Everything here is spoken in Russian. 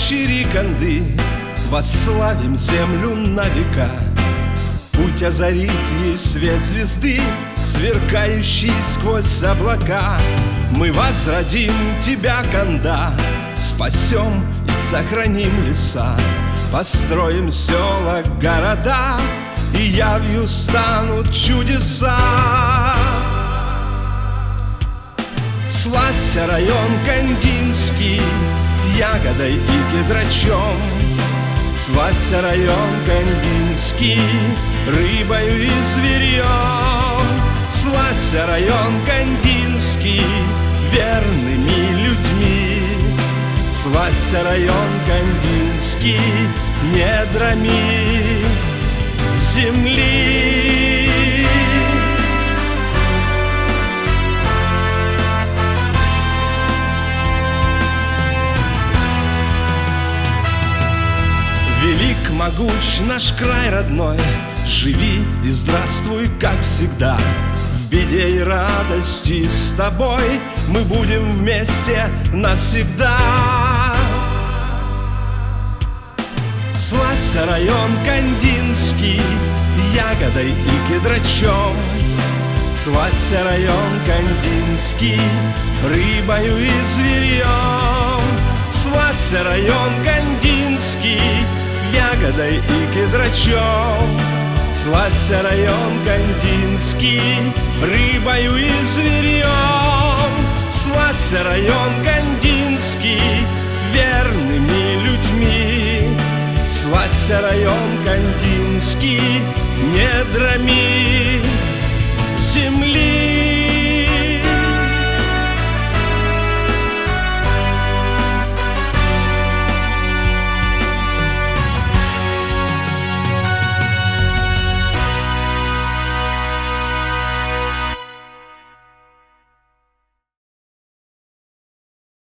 Чириканды, восславим землю на века. Путь озарит ей свет звезды, сверкающий сквозь облака. Мы возродим тебя, Канда, спасем и сохраним леса, построим села, города, и явью станут чудеса. Славься, район Кандинский, ягодой и кедрачом. Славься, район Кандинский, рыбою и зверьем. Славься, район Кандинский, верными людьми. Славься, район Кандинский, недрами земли. Велик, могуч наш край родной, живи и здравствуй, как всегда. В беде и радости с тобой мы будем вместе навсегда. Славься, район Кандинский, ягодой и кедрачом. Славься, район Кандинский, рыбою и зверьем. Славься, район Кандинский, ягодой и кедрачом. Славься, район Кандинский, рыбою и зверьем. Славься, район Кандинский, верными людьми. Славься, район Кандинский, недрами земли.